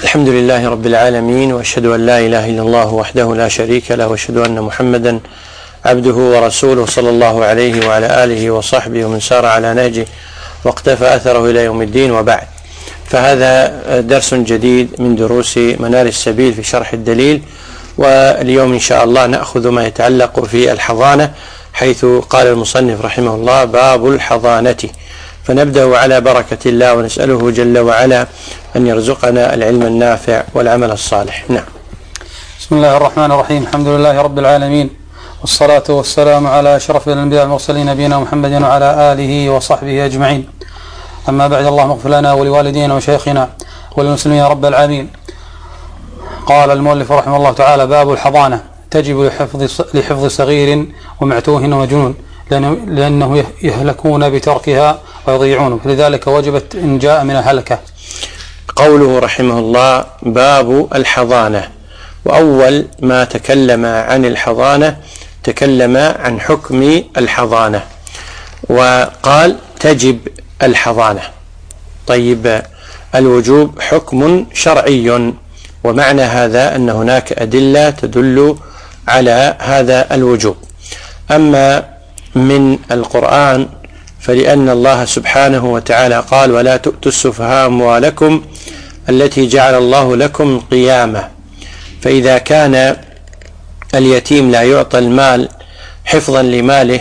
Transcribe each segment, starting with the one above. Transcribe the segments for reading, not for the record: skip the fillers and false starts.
الحمد لله رب العالمين، وأشهد أن لا إله إلا الله وحده لا شريك له، وأشهد أن محمدا عبده ورسوله صلى الله عليه وعلى آله وصحبه ومن سار على نهجه واقتفى أثره إلى يوم الدين، وبعد. فهذا درس جديد من دروس منار السبيل في شرح الدليل، واليوم إن شاء الله نأخذ ما يتعلق في الحضانة، حيث قال المصنف رحمه الله: باب الحضانة. فنبدأ على بركة الله ونسأله جل وعلا أن يرزقنا العلم النافع والعمل الصالح. نعم. بسم الله الرحمن الرحيم. الحمد لله رب العالمين، والصلاة والسلام على أشرف الأنبياء والمرسلين نبينا محمد وعلى آله وصحبه أجمعين. أما بعد، اللهم اغفر لنا ولوالدينا وشيخنا وللمسلمين يا رب العالمين. قال المؤلف رحمه الله تعالى: باب الحضانة. تجب لحفظ صغير ومعتوه ومجنون، لأنه يهلكون بتركها ويضيعون، فلذلك وجبت إن جاء من الهلكة. قوله رحمه الله: باب الحضانة. وأول ما تكلم عن الحضانة تكلم عن حكم الحضانة، وقال: تجب الحضانة. طيب، الوجوب حكم شرعي، ومعنى هذا أن هناك أدلة تدل على هذا الوجوب. أما من القرآن فلأن الله سبحانه وتعالى قال: ولا تؤتوا السفهاء أموالكم التي جعل الله لكم قيامة. فإذا كان اليتيم لا يعطى المال حفظا لماله،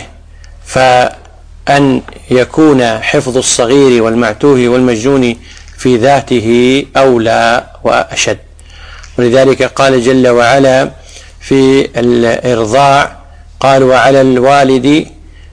فأن يكون حفظ الصغير والمعتوه والمجنون في ذاته أولى وأشد. ولذلك قال جل وعلا في الإرضاع: قال: وعلى الوالد،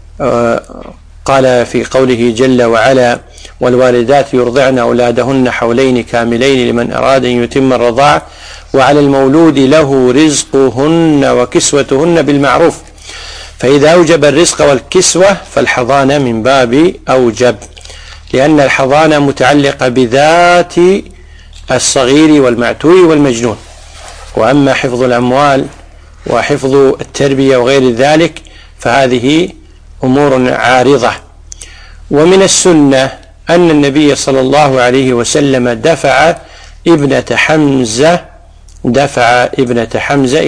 قال في قوله جل وعلا: والوالدات يرضعن أولادهن حولين كاملين لمن أراد أن يتم الرضاعة، وعلى المولود له رزقهن وكسوتهن بالمعروف. فإذا أوجب الرزق والكسوة فالحضانة من باب أوجب، لأن الحضانة متعلقة بذات الصغير والمعتوه والمجنون. وأما حفظ الأموال وحفظ التربية وغير ذلك فهذه أمور عارضة. ومن السنة أن النبي صلى الله عليه وسلم دفع ابنة حمزة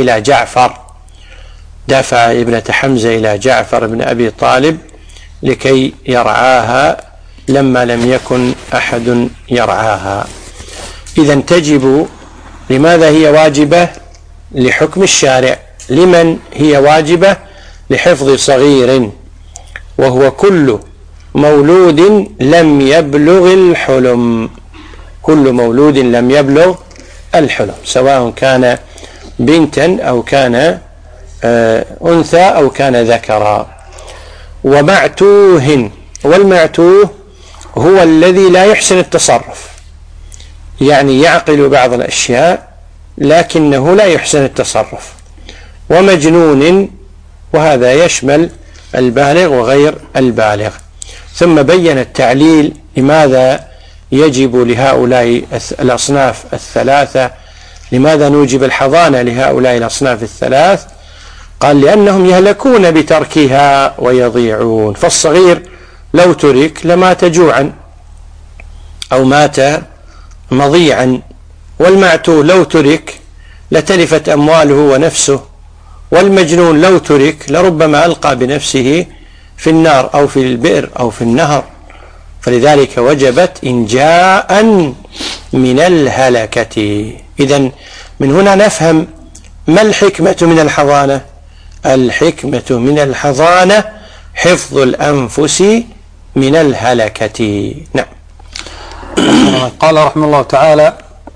إلى جعفر بن أبي طالب لكي يرعاها لما لم يكن أحد يرعاها. إذن تجب. لماذا هي واجبة؟ لحكم الشارع. لمن هي واجبة؟ لحفظ صغير، وهو كل مولود لم يبلغ الحلم. كل مولود لم يبلغ الحلم، سواء كان بنتا أو كان أنثى أو كان ذكرا. ومعتوه، والمعتوه هو الذي لا يحسن التصرف، يعني يعقل بعض الأشياء لكنه لا يحسن التصرف. ومجنون، وهذا يشمل البالغ وغير البالغ. ثم بين التعليل لماذا يجب لهؤلاء الأصناف الثلاثة، لماذا نوجب الحضانة لهؤلاء الأصناف الثلاث. قال: لأنهم يهلكون بتركها ويضيعون. فالصغير لو ترك لمات جوعا أو مات مضيعا، والمعتوه لو ترك لتلفت أمواله ونفسه، والمجنون لو ترك لربما ألقى بنفسه في النار أو في البئر أو في النهر. فلذلك وجبت إن جاء من الهلكة. إذن من هنا نفهم ما الحكمة من الحضانة. الحكمة من الحضانة حفظ الأنفس من الهلكة. نعم. قال رحمه الله تعالى: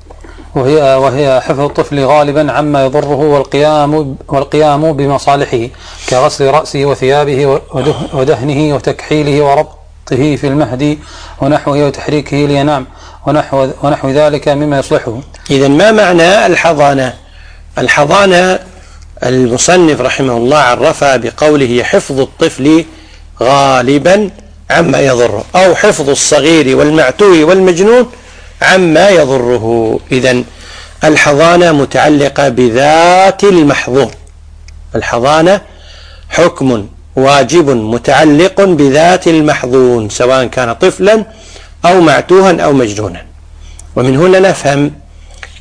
وهي حفظ الطفل غالبا عما يضره والقيام بمصالحه، كغسل رأسه وثيابه ودهنه وتكحيله وربطه في المهد ونحوه وتحريكه لينام ونحو ذلك مما يصلحه. إذن ما معنى الحضانة؟ الحضانة المصنف رحمه الله عرفها بقوله: حفظ الطفل غالبا عما يضره، أو حفظ الصغير والمعتوه والمجنون عما يضره. إذن الحضانة متعلقة بذات المحظور. الحضانة حكم واجب متعلق بذات المحظون، سواء كان طفلا أو معتوها أو مجنونا. ومن هنا نفهم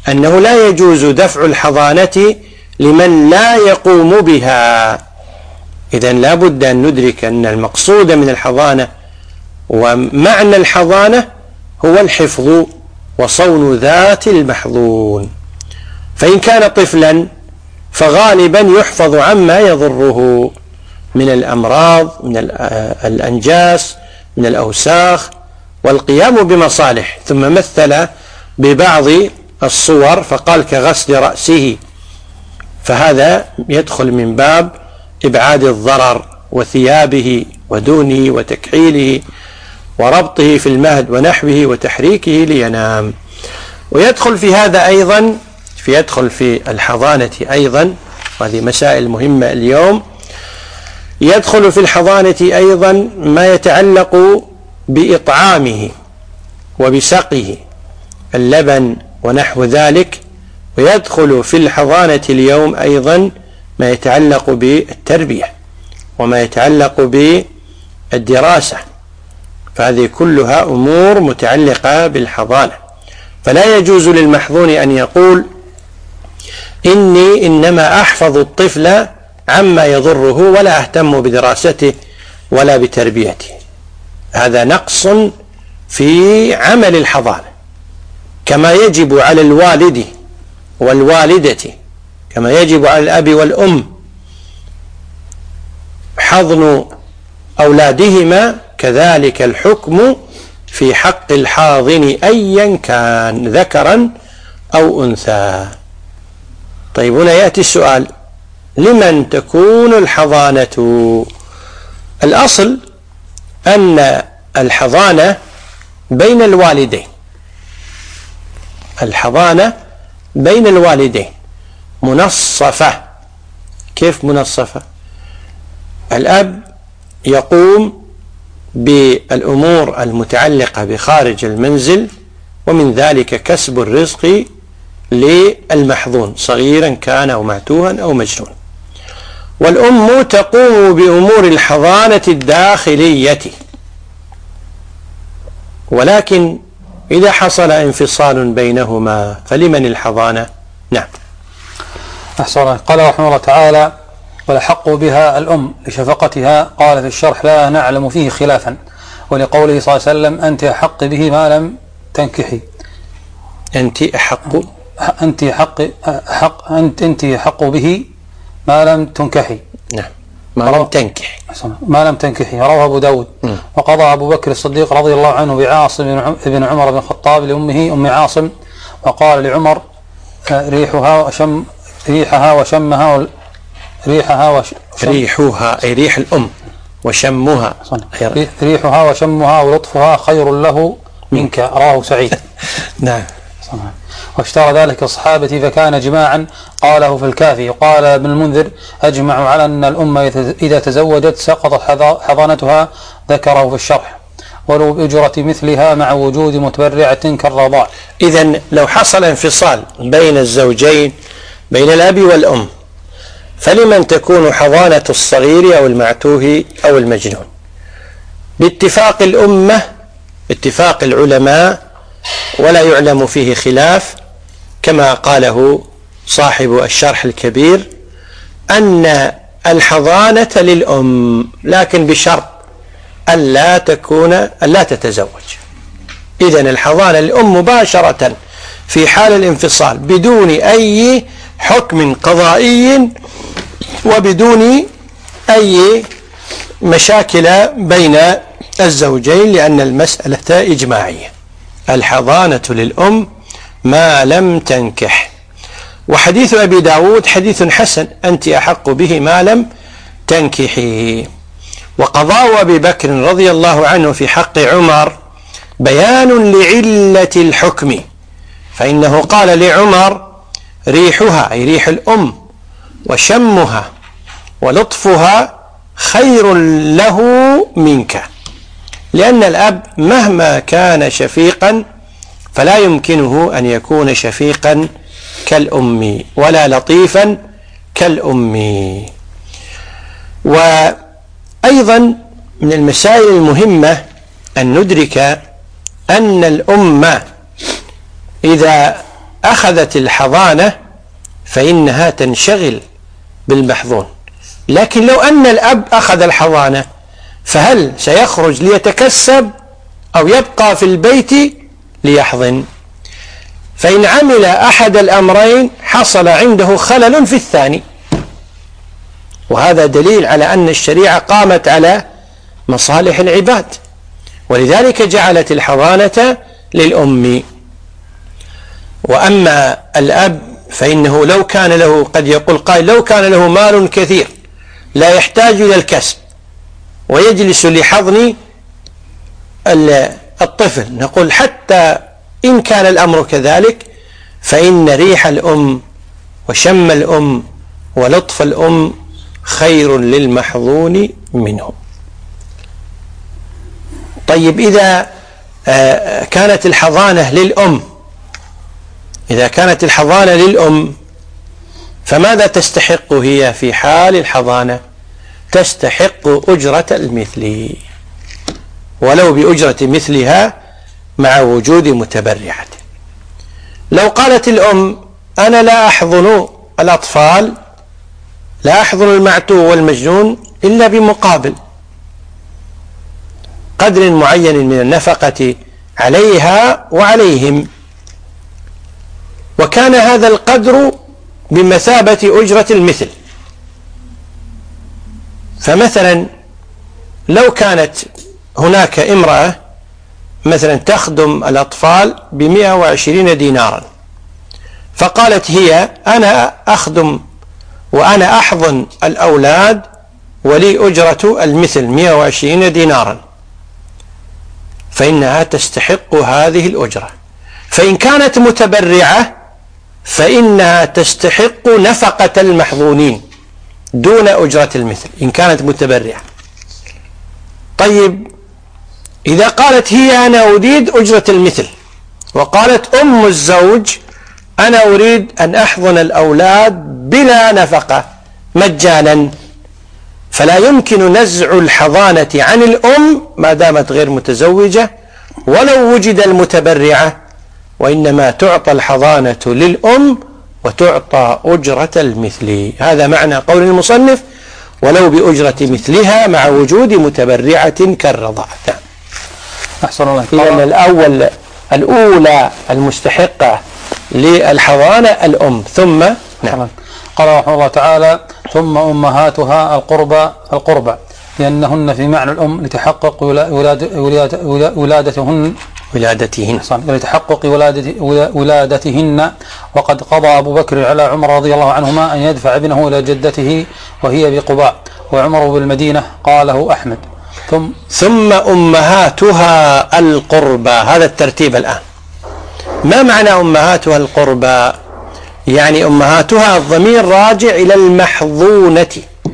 أنه لا يجوز دفع الحضانة لمن لا يقوم بها. إذن لا بد أن ندرك أن المقصود من الحضانة ومعنى الحضانة هو الحفظ وصون ذات المحظون. فإن كان طفلا فغالبا يحفظ عما يضره من الأمراض، من الأنجاس، من الأوساخ، والقيام بمصالح. ثم مثل ببعض الصور فقال كغسل رأسه، فهذا يدخل من باب إبعاد الضرر، وثيابه ودهنه وتكحيله وربطه في المهد ونحوه وتحريكه لينام. ويدخل في هذا أيضا يدخل في الحضانة أيضا، وهذه مسائل مهمة اليوم، يدخل في الحضانة أيضا ما يتعلق بإطعامه وبسقه، اللبن ونحو ذلك. ويدخل في الحضانة اليوم أيضا ما يتعلق بالتربية وما يتعلق بالدراسة، فهذه كلها أمور متعلقة بالحضانة. فلا يجوز للمحظون أن يقول إني إنما أحفظ الطفل عما يضره ولا أهتم بدراسته ولا بتربيته. هذا نقص في عمل الحضانة، كما يجب على الوالد والوالدة، كما يجب على الأب والأم حضن أولادهما، كذلك الحكم في حق الحاضن أيا كان ذكرا أو أنثى. طيب هنا يأتي السؤال: لمن تكون الحضانة؟ الأصل أن الحضانة بين الوالدين، الحضانة بين الوالدين منصفة. كيف منصفة؟ الأب يقوم بالأمور المتعلقة بخارج المنزل، ومن ذلك كسب الرزق للمحظون صغيرا كان أو معتوها أو مجنون. والأم تقوم بأمور الحضانة الداخلية. ولكن إذا حصل انفصال بينهما فلمن الحضانة؟ نعم. أحسن. قال رحمه الله تعالى: والأحق بها الأم لشفقتها. قال في الشرح: لا نعلم فيه خلافا. ولقوله صلى الله عليه وسلم: أنت أحق به ما لم تنكحي. أنت أحق به ما لم تنكحي. نعم، ما لم تنكحي. ما لم تنكحي. رواه أبو داود. وقضى أبو بكر الصديق رضي الله عنه بعاصم بن عمر بن الخطاب لأمه أم عاصم، وقال لعمر: ريحها أي ريح الأم، وشمها ريحها وشمها ولطفها خير له منك. رواه سعيد. نعم. واشترى ذلك الصحابة فكان جماعا. قاله في الكافي. وقال ابن المنذر: أجمعوا على أن الأمة إذا تزوجت سقطت حضانتها. ذكره في الشرح: ولو بأجرة مثلها مع وجود متبرعة كالرضاع. إذن لو حصل انفصال بين الزوجين، بين الأب والأم، فلمن تكون حضانة الصغير أو المعتوه أو المجنون؟ باتفاق الأمة، باتفاق العلماء، ولا يعلم فيه خلاف، كما قاله صاحب الشرح الكبير، أن الحضانة للأم، لكن بشرط ألا تتزوج. إذن الحضانة للأم مباشرة في حال الانفصال بدون أي حكم قضائي وبدون أي مشاكل بين الزوجين، لأن المسألة إجماعية. الحضانة للأم ما لم تنكح. وحديث أبي داود حديث حسن: أنت أحق به ما لم تنكحي. وقضاء أبي بكر رضي الله عنه في حق عمر بيان لعلة الحكم، فإنه قال لعمر: ريحها أي ريح الأم وشمها ولطفها خير له منك، لأن الأب مهما كان شفيقا فلا يمكنه أن يكون شفيقا كالأم ولا لطيفا كالأم. وأيضا من المسائل المهمة أن ندرك أن الأم إذا أخذت الحضانة فإنها تنشغل بالمحظون. لكن لو أن الأب أخذ الحضانة فهل سيخرج ليتكسب أو يبقى في البيت ليحضن؟ فإن عمل أحد الأمرين حصل عنده خلل في الثاني، وهذا دليل على أن الشريعة قامت على مصالح العباد، ولذلك جعلت الحضانة للأم. وأما الأب فإنه لو كان له، قد يقول قائل لو كان له مال كثير لا يحتاج إلى الكسب ويجلس لحضن الطفل، نقول حتى إن كان الأمر كذلك فإن ريح الأم وشم الأم ولطف الأم خير للمحظون منه. طيب إذا كانت الحضانة للأم، إذا كانت الحضانة للأم فماذا تستحق هي في حال الحضانة؟ تستحق أجرة المثل، ولو بأجرة مثلها مع وجود متبرعة. لو قالت الأم أنا لا أحضن الأطفال، لا أحضن المعتوه والمجنون إلا بمقابل قدر معين من النفقة عليها وعليهم، وكان هذا القدر بمثابة أجرة المثل. فمثلا لو كانت هناك امرأة مثلا تخدم الأطفال ب120 دينارا، فقالت هي أنا أخدم وأنا أحضن الأولاد ولي أجرة المثل 120 دينارا، فإنها تستحق هذه الأجرة. فإن كانت متبرعة فإنها تستحق نفقة المحظونين دون أجرة المثل إن كانت متبرعة. طيب إذا قالت هي أنا أريد أجرة المثل، وقالت أم الزوج أنا أريد أن أحضن الأولاد بلا نفقة مجانا، فلا يمكن نزع الحضانة عن الأم ما دامت غير متزوجة ولو وجد المتبرعة، وإنما تعطى الحضانة للأم وتعطى أجرة المثل. هذا معنى قول المصنف ولو بأجرة مثلها مع وجود متبرعة كالرضاعة. أحسن الله. إذن الأولى المستحقة للحضانة الأم، ثم نعم. قال رحمه الله تعالى ثم أمهاتها القربى لأنهن في معنى الأم لتحقق ولادتهن. وقد قضى أبو بكر على عمر رضي الله عنهما أن يدفع ابنه إلى جدته وهي بقباء، وعمر بالمدينة، قاله أحمد. ثم أمهاتها القربى، هذا الترتيب الآن. ما معنى أمهاتها القربى؟ يعني أمهاتها الضمير راجع إلى المحظونة،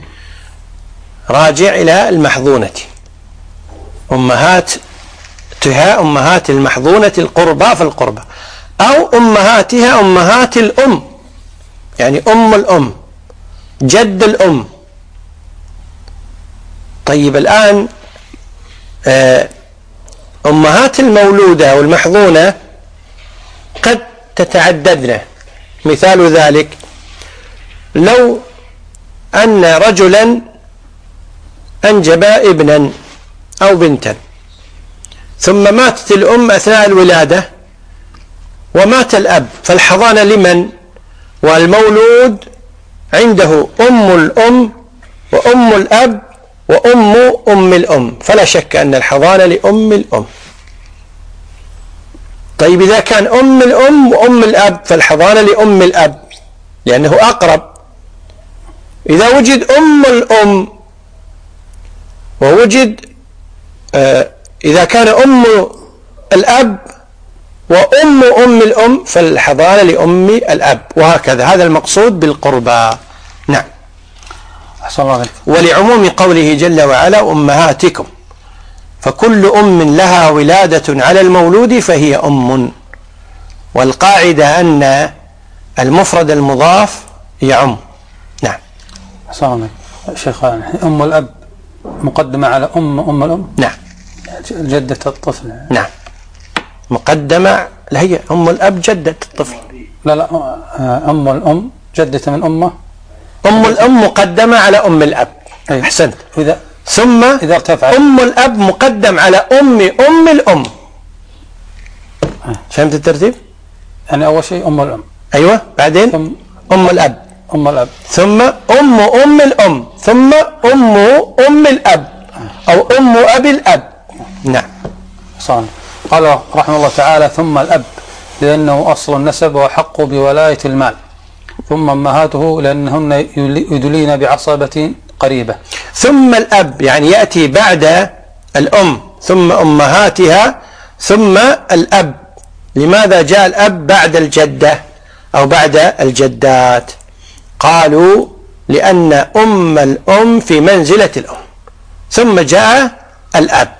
راجع إلى المحظونة. أمهاتها أمهات المحظونة القربى فالقربى، أو أمهاتها أمهات الأم، يعني أم الأم جد الأم. طيب الآن أمهات المولودة والمحظونة قد تتعددن. مثال ذلك لو أن رجلا أنجب ابنا أو بنتا ثم ماتت الأم أثناء الولادة ومات الأب، فالحضانة لمن؟ والمولود عنده أم الأم وأم الأب وأم الأم، فلا شك أن الحضانة لأم الأم. طيب إذا كان أم الأم وأم الأب فالحضانة لأم الأب لأنه أقرب. إذا وجد أم الأم ووجد إذا كان أم الأب وأم الأم فالحضانة لأم الأب، وهكذا. هذا المقصود بالقربى. نعم. أحسن الله عليك. ولعموم قوله جل وعلا أمهاتكم، فكل أم لها ولادة على المولود فهي أم، والقاعدة أن المفرد المضاف يعم. نعم. أحسن الله عليك. شيخ أم الأب مقدمة على أم الأم. نعم. جدة الطفل. نعم، مقدمة، لا هي أم الأب جدة الطفل. لا أم الأم جدة من أمه. أم الأم مقدمة على أم الأب. أي. أحسنت. ثم إذا ارتفع أم الأب مقدم على أم الأم. فهمت الترتيب؟ يعني أول شيء أم الأم. أيوة. بعدين أم الأب. ثم أم الأم. ثم أم الأب أو أم أبي الأب. نعم. صحيح. قال رحمه الله تعالى: ثم الأب لأنه أصل النسب وحق بولاية المال. ثم أمهاته لأنهن يدلين بعصبة قريبة. ثم الأب يعني يأتي بعد الأم ثم أمهاتها ثم الأب. لماذا جاء الأب بعد الجدة أو بعد الجدات؟ قالوا لأن أم الأم في منزلة الأم ثم جاء الأب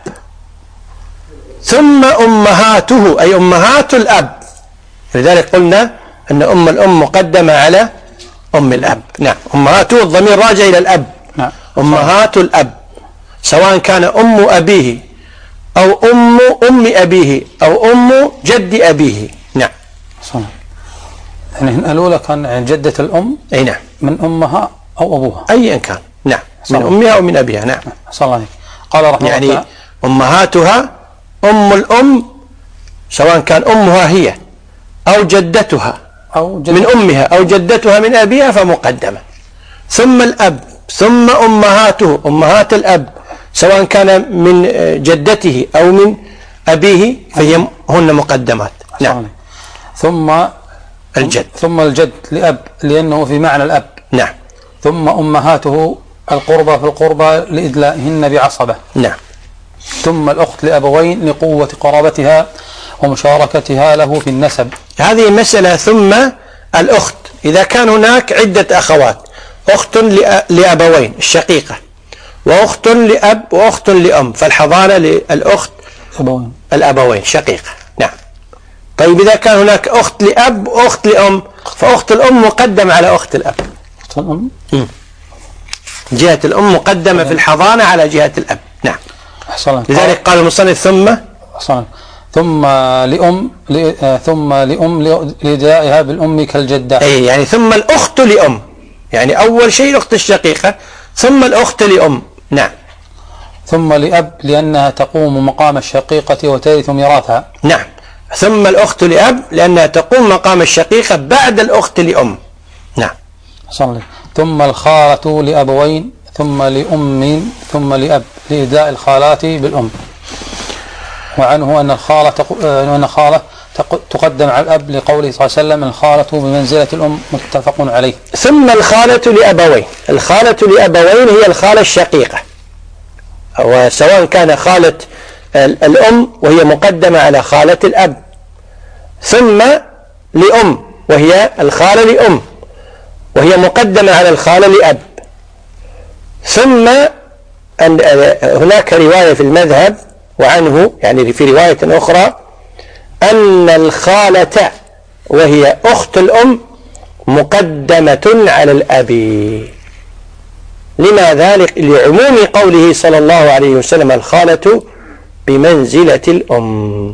ثم أمهاته أي أمهات الأب. لذلك قلنا أن أم الأم مقدمة على أم الأب. نعم. أمهاته الضمير راجع إلى الأب. نعم. أمهات الأب سواء كان أم أبيه أو أم أبيه أو أم جد أبيه. نعم. صحيح. يعني الأولى كان جدة الأم. أي نعم. من أمها أو أبوها أيا كان. نعم. من أمها أو من أبيها. نعم. صلى الله عليه. قال رحمه الله يعني أمهاتها أم الأم سواء كان أمها هي أو جدتها من أمها أو جدتها من أبيها فمقدمة. ثم الأب ثم أمهاته أمهات الأب سواء كان من جدته أو من أبيه فهي هن مقدمات. نعم. ثم الجد لأب لأنه في معنى الأب. نعم. ثم أمهاته القربى في القربى لإدلائهن بعصبة. نعم. ثم الأخت لأبوين لقوة قرابتها ومشاركتها له في النسب. هذه مسألة. ثم الأخت إذا كان هناك عدة أخوات، أخت لأبوين الشقيقة وأخت لأب وأخت لأم، فالحضانة للأخت الأبوين شقيقة. نعم. طيب إذا كان هناك أخت لأب وأخت لأم فأخت الأم مقدمة على أخت الأب. جهة الأم مقدمة في الحضانة على جهة الأب. نعم. لذلك قال المصنف ثم لأم لإدائها بالأم كالجدة. أي يعني ثم الأخت لأم، يعني أول شيء الأخت الشقيقة ثم الأخت لأم. نعم. ثم لأب لأنها تقوم مقام الشقيقة وترث ميراثها. نعم. ثم الأخت لأب لأنها تقوم مقام الشقيقة بعد الأخت لأم. نعم. ثم الخالة لأبوين ثم لأم ثم لأب لإداء الخالات بالأم. وعنه أن الخالة تقدم على الأب لقوله صلى الله عليه وسلم: الخالة بمنزلة الأم. متفق عليه. ثم الخالة لأبوين. الخالة لأبوين هي الخالة الشقيقة، وسواء كان خالة الأم وهي مقدمة على خالة الأب، ثم لأم وهي الخالة لأم وهي مقدمة على الخالة لأب. ثم هناك رواية في المذهب وعنه يعني في رواية أخرى أن الخالة وهي أخت الأم مقدمة على الأب. لماذا؟ لعموم قوله صلى الله عليه وسلم: الخالة بمنزلة الأم.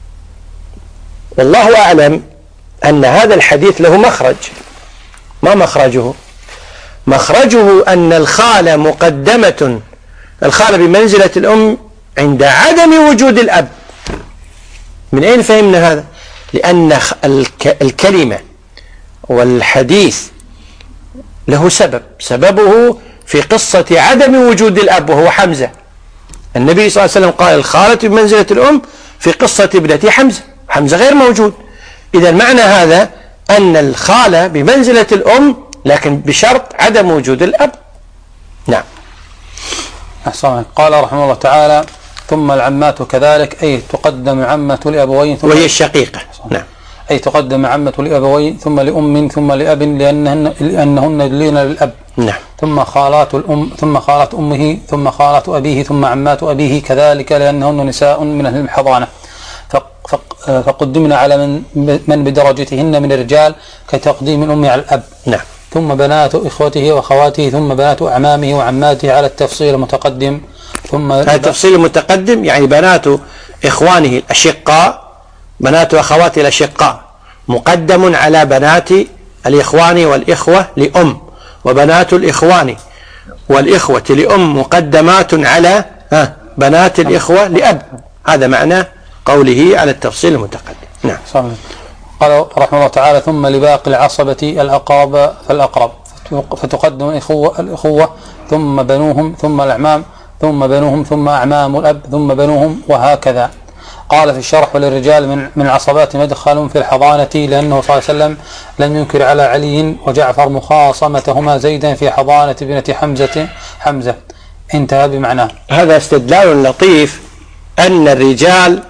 والله أعلم أن هذا الحديث له مخرج. ما مخرجه؟ مخرجه أن الخالة مقدمة، الخالة بمنزلة الأم عند عدم وجود الأب. من أين فهمنا هذا؟ لأن الكلمة والحديث له سببه في قصة عدم وجود الأب وهو حمزة. النبي صلى الله عليه وسلم قال: الخالة بمنزلة الأم في قصة ابنة حمزة غير موجود. إذا معنى هذا أن الخالة بمنزلة الأم لكن بشرط عدم وجود الأب. نعم. أحسن. قال رحمه الله تعالى: ثم العمات كذلك، أي تقدم عمة لأبوين ثم وهي الشقيقة. نعم. أي تقدم عمة لأبوين ثم لأم ثم لأب لأنهن يدلين للأب. نعم. ثم خالات الأم ثم خالات أمه ثم خالات أبيه ثم عمات أبيه كذلك لأنهن نساء من أهل الحضانة، فقدمنا على من بدرجتهن من الرجال كتقديم الأم على الأب. نعم. ثم بنات إخوته وأخواته ثم بنات أعمامه وعماته على التفصيل المتقدم. ثم التفصيل المتقدم يعني بنات إخوانه الأشقاء، بنات أخواته الأشقاء، مقدم على بنات الإخوان والإخوة لأم، وبنات الإخوان والإخوة لأم مقدمات على بنات الإخوة لأب. هذا معنى قوله على التفصيل المتقدم. نعم. قال رحمه الله تعالى: ثم لباقي العصبة الأقرب فالأقرب، فتقدم الإخوة ثم بنوهم ثم الأعمام ثم بنوهم ثم أعمام الأب ثم بنوهم، وهكذا. قال في الشرح: وللرجال من العصبات مدخل في الحضانة، لأنه صلى الله عليه وسلم لم ينكر على علي وجعفر مخاصمتهما زيدا في حضانة ابنة حمزة. انتهى بمعناه. هذا استدلال لطيف أن الرجال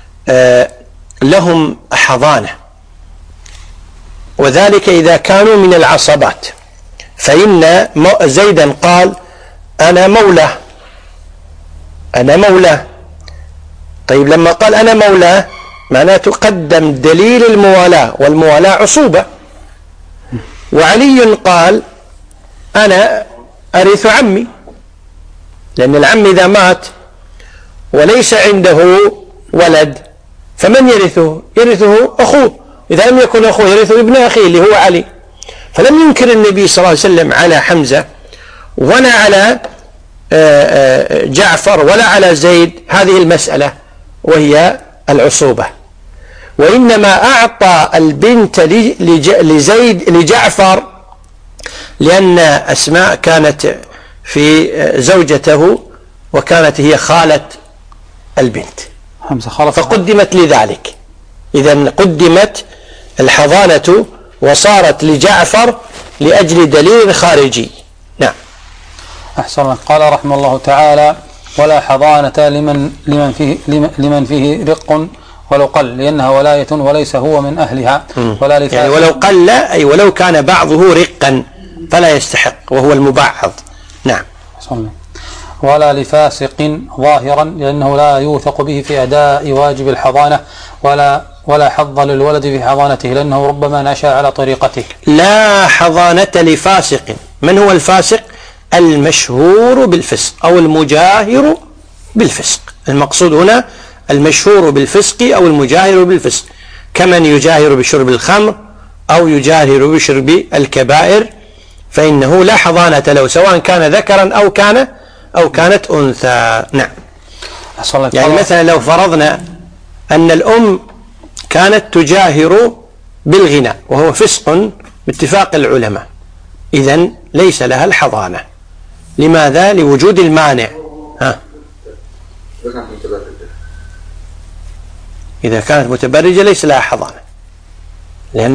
لهم حضانة، وذلك إذا كانوا من العصبات، فإن زيدا قال: أنا مولاه. طيب لما قال أنا مولاه معناه تقدم دليل الموالاة، والموالاة عصوبة. وعلي قال: أنا أرث عمي، لأن العم إذا مات وليس عنده ولد فمن يرثه؟ يرثه أخوه، إذا لم يكن أخوه يرثه ابن أخيه اللي هو علي. فلم ينكر النبي صلى الله عليه وسلم على حمزة ولا على جعفر ولا على زيد هذه المسألة وهي العصوبة، وإنما أعطى البنت لجعفر لأن أسماء كانت في زوجته وكانت هي خالة البنت فقدمت لذلك. إذن قدمت الحضانة وصارت لجعفر لأجل دليل خارجي. نعم. أحسن الله. قال رحمه الله تعالى: ولا حضانة لمن فيه رق ولو قل، لأنها ولاية وليس هو من أهلها. ولا يعني ولو قل، أي ولو كان بعضه رقا فلا يستحق وهو المبعض. نعم. ولا لفاسق ظاهرا، لأنه لا يوثق به في أداء واجب الحضانة، ولا حظ للولد في حضانته، لأنه ربما نشأ على طريقته. لا حضانة لفاسق. من هو الفاسق؟ المشهور بالفسق أو المجاهر بالفسق. المقصود هنا المشهور بالفسق أو المجاهر بالفسق، كمن يجاهر بشرب الخمر أو يجاهر بشرب الكبائر، فإنه لا حضانة له سواء كان ذكرا أو كانت أنثى. نعم. يعني مثلا لو فرضنا أن الأم كانت تجاهر بالغناء وهو فسق باتفاق العلماء، إذن ليس لها الحضانة. لماذا؟ لوجود المانع. إذا كانت متبرجة ليس لها حضانة، لأن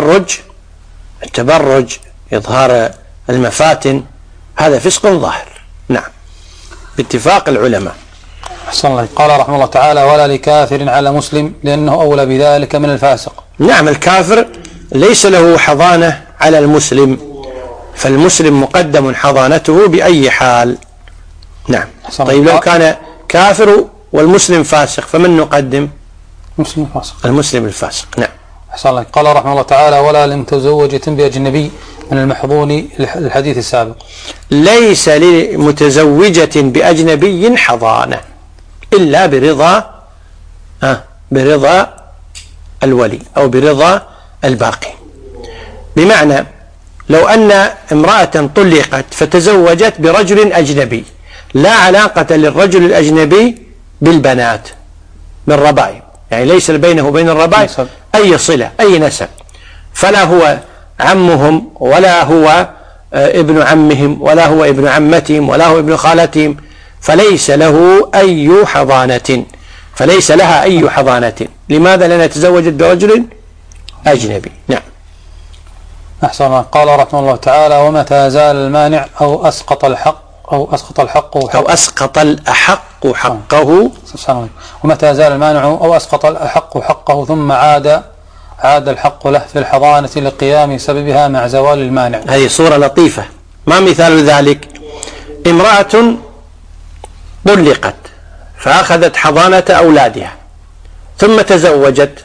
التبرج إظهار المفاتن هذا فسق ظاهر. نعم، باتفاق العلماء. أحسن الله. قال رحمه الله تعالى: ولا لكافر على مسلم، لأنه أولى بذلك من الفاسق. نعم، الكافر ليس له حضانة على المسلم، فالمسلم مقدم حضانته بأي حال. نعم. طيب لو كان كافر والمسلم فاسق فمن نقدم؟ المسلم الفاسق. نعم. أحسن الله. قال رحمه الله تعالى: ولا لمتزوجة بأجنبي من المحظون الحديث السابق. ليس لمتزوجة بأجنبي حضانة إلا برضا الولي أو برضا الباقي. بمعنى لو أن امرأة طلقت فتزوجت برجل أجنبي، لا علاقة للرجل الأجنبي بالبنات من ربائب، يعني ليس بينه وبين الربائب أي صلة أي نسب، فلا هو عمهم ولا هو ابن عمهم ولا هو ابن عمتهم ولا هو ابن خالتهم، فليس له أي حضانة، فليس لها أي حضانة. لماذا؟ لأنها تزوجت برجل أجنبي. نعم. أحسن الله. قال رحمه الله تعالى: ومتى زال المانع أو أسقط الأحق حقه. ومتى زال المانع أو أسقط الأحق حقه ثم عاد الحق له في الحضانة لقيام سببها مع زوال المانع. هذه صورة لطيفة. ما مثال ذلك؟ امرأة طلقت فأخذت حضانة أولادها ثم تزوجت،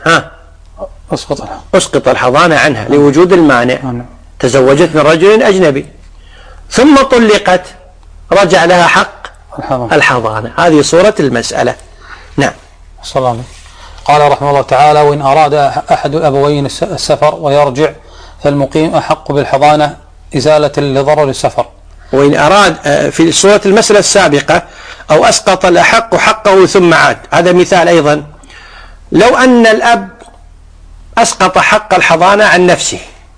أسقط الحضانة عنها لوجود المانع. تزوجت من رجل أجنبي ثم طلقت، رجع لها حق الحضانة. هذه صورة المسألة. نعم. صلى الله عليه. قال رحمه الله تعالى: وإن أراد أحد الأبوين السفر ويرجع فالمقيم أحق بالحضانة إزالة لضرر السفر. وإن أراد في صورة المسألة السابقة أو أسقط الأحق حقه ثم عاد، هذا مثال أيضا. لو أن الأب أسقط حق الحضانة عن نفسه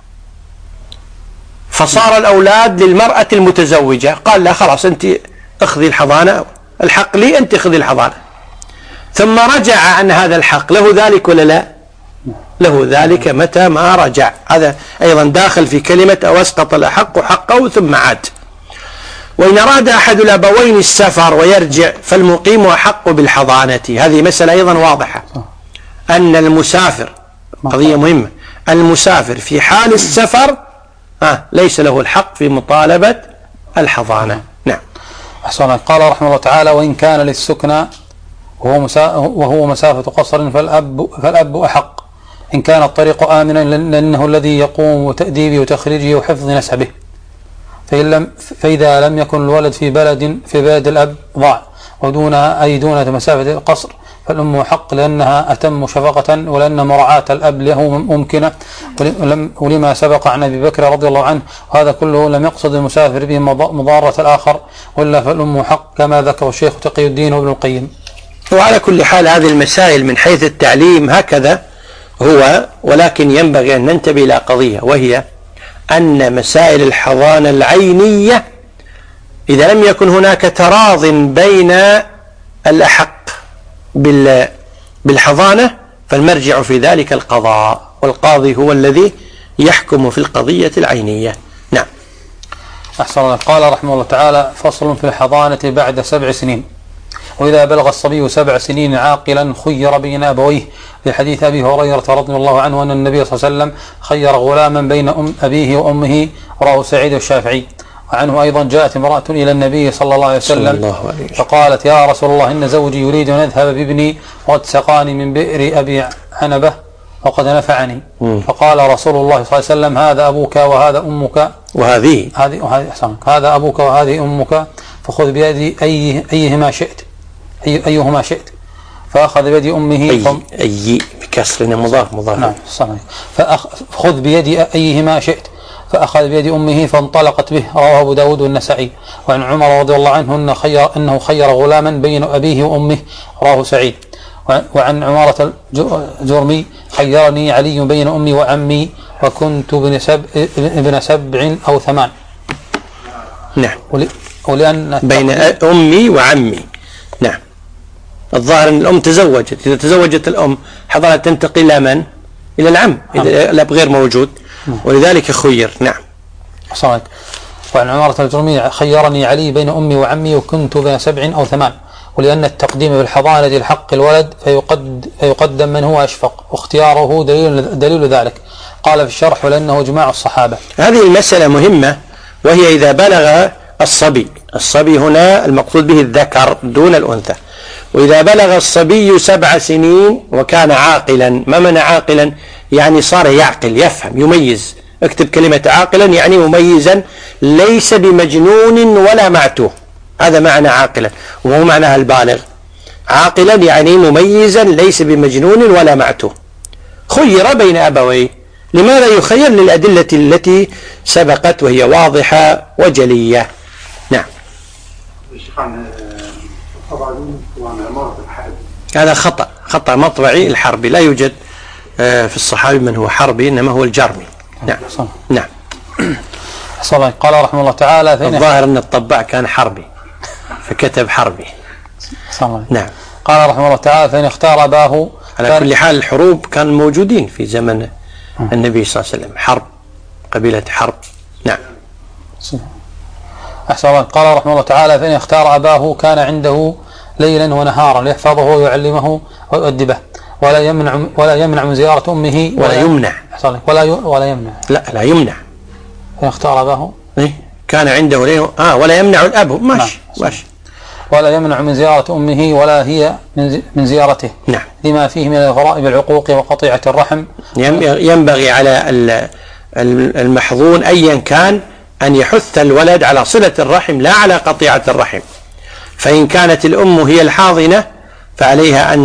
فصار الأولاد للمرأة المتزوجة، قال لا خلاص أنت أخذي الحضانة، الحق لي، أنت أخذي الحضانة، ثم رجع عن هذا الحق، له ذلك ولا لا؟ له ذلك متى ما رجع. هذا أيضا داخل في كلمة أو أسقط الأحق حقه ثم عاد. وإن أراد أحد الأبوين السفر ويرجع فالمقيم أحق بالحضانة. هذه مسألة أيضا واضحة، أن المسافر، قضية مهمة، المسافر في حال السفر ليس له الحق في مطالبة الحضانة. نعم. أحسن. قال رحمه الله تعالى: وإن كان للسكنى وهو مسافة قصر فالأب أحق إن كان الطريق آمنا، لأنه الذي يقوم بتأديبه وتخريجه وحفظ نسبه. فإذا لم يكن الولد في بلد الأب ضاع دون مسافة القصر فالأم حق، لأنها أتم شفقة، ولأن مراعاة الأب له ممكنة، ولما سبق عن أبي بكر رضي الله عنه. وهذا كله لم يقصد المسافر به مضارة الآخر، وإلا فالأم حق كما ذكر الشيخ تقي الدين وابن القيم. وعلى كل حال هذه المسائل من حيث التعليم هكذا هو، ولكن ينبغي أن ننتبه إلى قضية، وهي أن مسائل الحضانة العينية إذا لم يكن هناك تراض بين الأحق بالحضانة فالمرجع في ذلك القضاء، والقاضي هو الذي يحكم في القضية العينية. نعم. أحسن الله. قال رحمه الله تعالى: فصل في الحضانة بعد 7 سنين. وإذا بلغ الصبي 7 سنين عاقلا خير بين أبويه، في حديث أبي هريرة رضي الله عنه أن النبي صلى الله عليه وسلم خير غلاما بين أبيه وأمه، رواه سعيد الشافعي. وعنه أيضا: جاءت امرأة إلى النبي صلى الله عليه وسلم فقالت: يا رسول الله، إن زوجي يريد أن يذهب بابني وقد سقاني من بئر أبي عنبة وقد نفعني. فقال رسول الله صلى الله عليه وسلم: هذا أبوك وهذا أمك، وهذه هذا أبوك وهذه أمك، فخذ بيد أيهما شئت. فأخذ بيد أمه أي بكسرنا مضاف. نعم. فخذ بيد أيهما شئت، فأخذ بيد أمه فانطلقت به، رواه أبو داود والنسائي. وعن عمر رضي الله عنه أنه خير غلاما بين أبيه وأمه، رواه سعيد. وعن عمارة الجرمي: خيرني علي بين أمي وعمي وكنت ابن 7 أو 8. نعم. ولأن بين أمي وعمي. نعم. الظاهر أن الأم تزوجت، إذا تزوجت الأم حضانة تنتقل إلى من؟ إلى العم إذا الأب غير موجود، ولذلك خير. نعم. صحيح. وعن عمارة الجرمي: خيرني علي بين أمي وعمي وكنت بين 7 أو 8. ولأن التقديم بالحضانة لحق الولد فيقدم من هو أشفق، واختياره دليل ذلك. قال في الشرح: ولأنه إجماع الصحابة. هذه المسألة مهمة، وهي إذا بلغ الصبي هنا المقصود به الذكر دون الأنثى، وإذا بلغ الصبي 7 سنين وكان عاقلا. ما معنى عاقلا؟ يعني صار يعقل، يفهم، يميز. اكتب كلمة عاقلا يعني مميزا، ليس بمجنون ولا معتوه، هذا معنى عاقلا، وهو معناها البالغ. عاقلا يعني مميزا ليس بمجنون ولا معتوه. خير بين أبويه. لماذا يخير؟ للأدلة التي سبقت وهي واضحة وجلية. نعم. هذا خطأ مطبعي الحربي، لا يوجد في الصحابي من هو حربي، إنما هو الجرمي. نعم. نعم. قال رحمه الله تعالى: الظاهر أن الطباع كان حربي فكتب حربي. نعم. قال رحمه الله تعالى: فإن اختار أباه. على كل حال الحروب كانوا موجودين في زمن النبي صلى الله عليه وسلم، حرب، قبيلة حرب. نعم. أحسن الله. قال رحمه الله تعالى: فإن اختار أباه كان عنده ليلا ونهارا ليحفظه ويعلمه ويؤدبه، ولا يمنع من زيارة أمه. ولا يمنع. ولا يمنع. لا يمنع. فإن اختار أباه كان عنده ليل ولا يمنع الأب. ماشي. ولا يمنع من زيارة أمه ولا هي من زيارته. نعم. لما فيه من الغرائب العقوق وقطيعة الرحم. ينبغي على المحظون أيا كان أن يحث الولد على صلة الرحم لا على قطيعة الرحم. فإن كانت الأم هي الحاضنة فعليها أن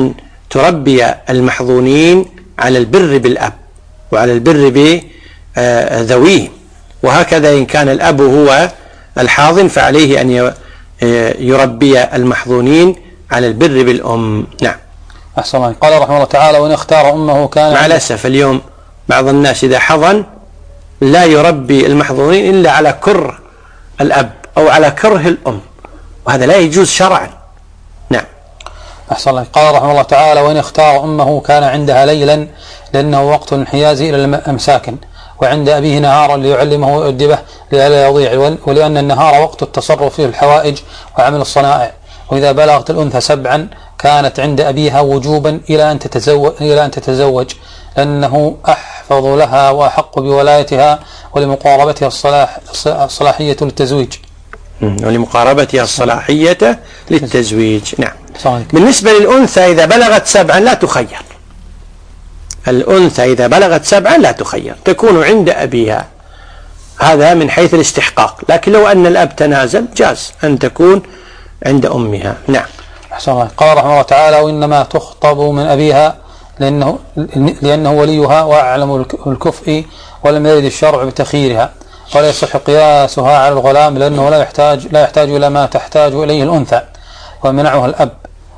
تربي المحظونين على البر بالأب وعلى البر بذويهم، وهكذا إن كان الأب هو الحاضن فعليه أن يربي المحظونين على البر بالأم. نعم. أحسن الله. قال رحمه الله تعالى: وإن اختار أمه كان. مع الأسف اليوم بعض الناس إذا حضن لا يربي المحظونين إلا على كره الأب أو على كره الأم، وهذا لا يجوز شرعا. نعم. أحسن الله. قال رحمه الله تعالى: وإن اختار أمه كان عندها ليلا لأنه وقت الانحياز إلى الأمساكن، وعند أبيه نهارا ليعلمه ويؤدبه لئلا يضيع، ولأن النهار وقت التصرف في الحوائج وعمل الصنائع. وإذا بلغت الأنثى 7 كانت عند أبيها وجوبا إلى أن تتزوج لأنه أحفظ لها وأحق بولايتها ولمقاربتها الصلاحية للتزويج. ولمقاربتها الصلاحية للتزويج. نعم. بالنسبة للأنثى إذا بلغت 7 لا تخير. الأنثى إذا بلغت 7 لا تخير، تكون عند أبيها، هذا من حيث الاستحقاق. لكن لو أن الأب تنازل جاز أن تكون عند أمها. نعم. أحسن الله. قال رحمه الله تعالى: وإنما تخطب من أبيها لأنه وليها وأعلم الكفء، ولم يرد الشرع بتخييرها، ولا يصح قياسها على الغلام لأنه لا يحتاج إلى ما تحتاج إليه الأنثى، ويمنعه الأب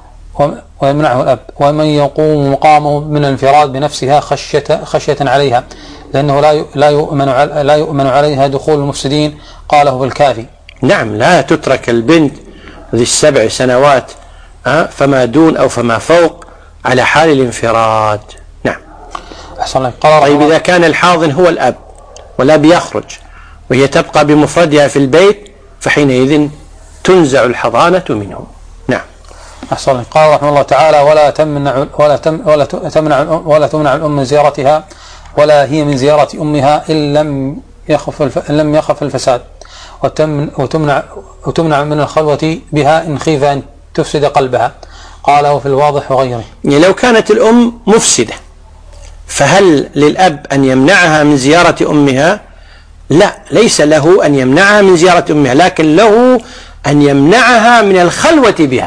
ومن يقوم مقامه من الانفراد بنفسها خشية عليها، لأنه لا يؤمن عليها دخول المفسدين، قاله في الكافي. نعم. لا تترك البنت ذي 7 سنوات فما دون أو فما فوق على حال الانفراد. نعم. طيب إذا كان الحاضن هو الأب والأب يخرج وهي تبقى بمفردها في البيت فحينئذ تنزع الحضانة منه. نعم. أحسن الله. قال رحمه الله تعالى: ولا تمنع الأم من زيارتها ولا هي من زيارة أمها إن لم يخف الفساد، وتمنع من الخلوة بها إن خيف أن تفسد قلبها، قاله في الواضح وغيره. يعني لو كانت الأم مفسدة فهل للأب أن يمنعها من زيارة أمها؟ لا، ليس له أن يمنعها من زيارة أمها، لكن له أن يمنعها من الخلوة بها.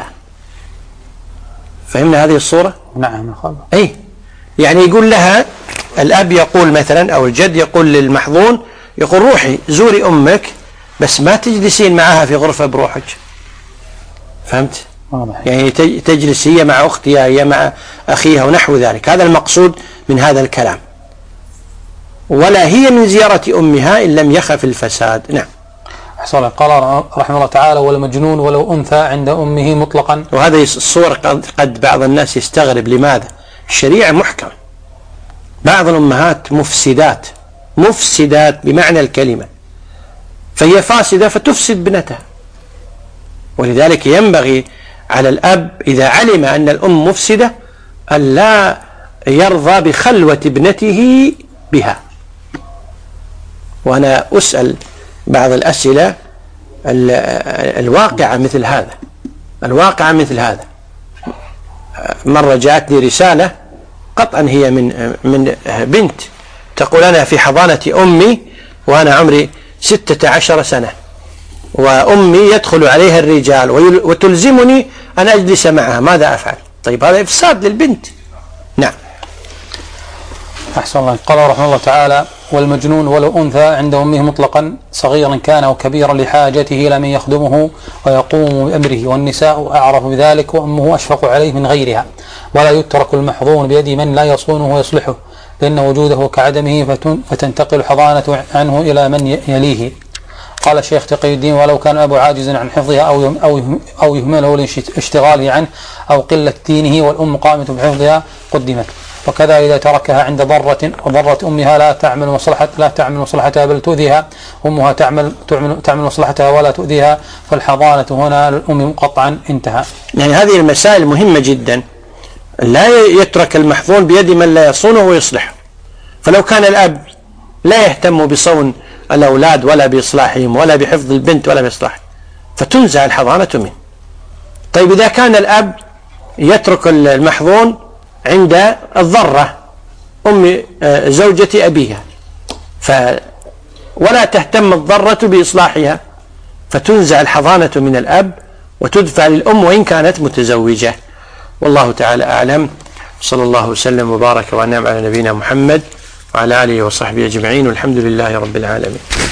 فهمنا هذه الصورة؟ نعم. الخلوة. أي يعني يقول لها الأب يقول مثلا أو الجد يقول للمحظون، يقول روحي زوري أمك بس ما تجلسين معها في غرفة بروحك. فهمت؟ يعني تجلس هي مع أختها، هي مع أخيها ونحو ذلك. هذا المقصود من هذا الكلام. ولا هي من زيارة أمها إن لم يخف الفساد. نعم. أحسن الله. قال رحمه الله تعالى: والمجنون ولو أنثى عند أمه مطلقا. وهذه الصور قد بعض الناس يستغرب لماذا. الشريعة محكمة. بعض الأمهات مفسدات بمعنى الكلمة، فهي فاسدة فتفسد ابنتها، ولذلك ينبغي على الأب إذا علم أن الأم مفسدة أن لا يرضى بخلوة ابنته بها. وأنا أسأل بعض الأسئلة الواقعة مثل هذا. مرة جاءتني رسالة قطعا هي من بنت تقول: أنا في حضانة أمي وأنا عمري 16 سنة، وأمي يدخل عليها الرجال وتلزمني أن أجلس معها، ماذا أفعل؟ طيب هذا إفساد للبنت. نعم. أحسن الله. قال رحمه الله تعالى: والمجنون ولو أنثى عند أمه مطلقا صغيرا كان أو كبيرا لحاجته إلى من يخدمه ويقوم بأمره، والنساء أعرف بذلك وأمه أشفق عليه من غيرها، ولا يترك المحظون بيد من لا يصونه ويصلحه، لأن وجوده كعدمه فتنتقل الحضانة عنه إلى من يليه. قال الشيخ تقي الدين: ولو كان أبو عاجز عن حفظها أو يهمله لاشتغاله عنه أو قلة دينه والأم قائمة بحفظها قدمت. وكذا إذا تركها عند ضرة أمها لا تعمل مصلحتها بل تؤذيها، أمها تعمل مصلحتها ولا تؤذيها، فالحضانة هنا للأم قطعا. انتهى. يعني هذه المسائل مهمة جدا، لا يترك المحظون بيد من لا يصونه ويصلحه. فلو كان الأب لا يهتم بصون الأولاد ولا بإصلاحهم ولا بحفظ البنت ولا بإصلاحهم فتنزع الحضانة منه. طيب إذا كان الأب يترك المحظون عند الضرة أم زوجة أبيها ولا تهتم الضرة بإصلاحها فتنزع الحضانة من الأب وتدفع للأم وإن كانت متزوجة. والله تعالى أعلم، صلى الله وسلم وبارك وأنعم على نبينا محمد وعلى آله وصحبه أجمعين، والحمد لله رب العالمين.